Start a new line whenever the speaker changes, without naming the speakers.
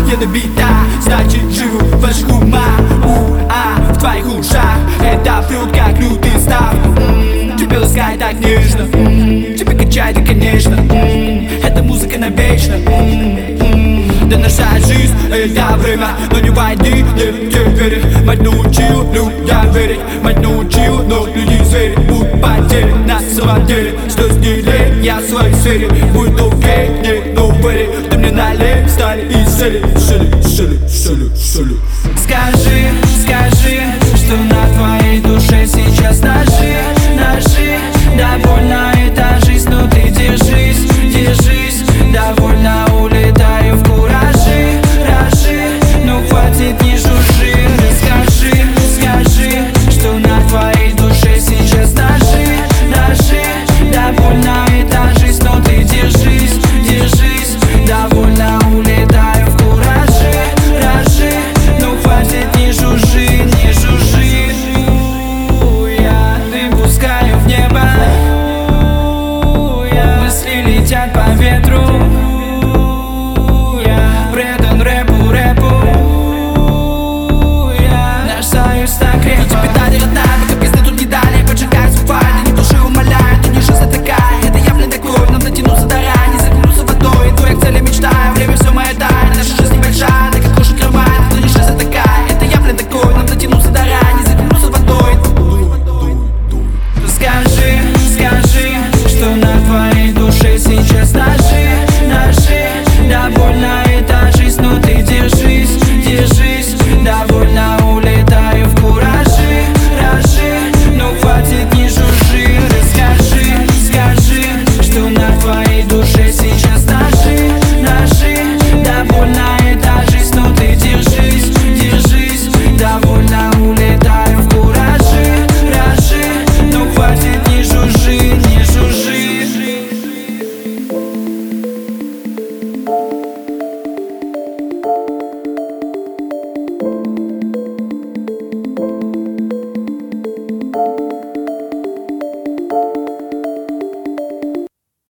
ядовита, значит живу в ваших умах. В твоих ушах это прет как лютый став. Тебя ласкает так нежно, тебя качает и конечно эта музыка навечно. Да наша жизнь это время, но не войди, не верит. Мать научила людям верить, мать научила, но люди зверят. Будь потерян на самом деле, что сделай я в своей сфере. Будь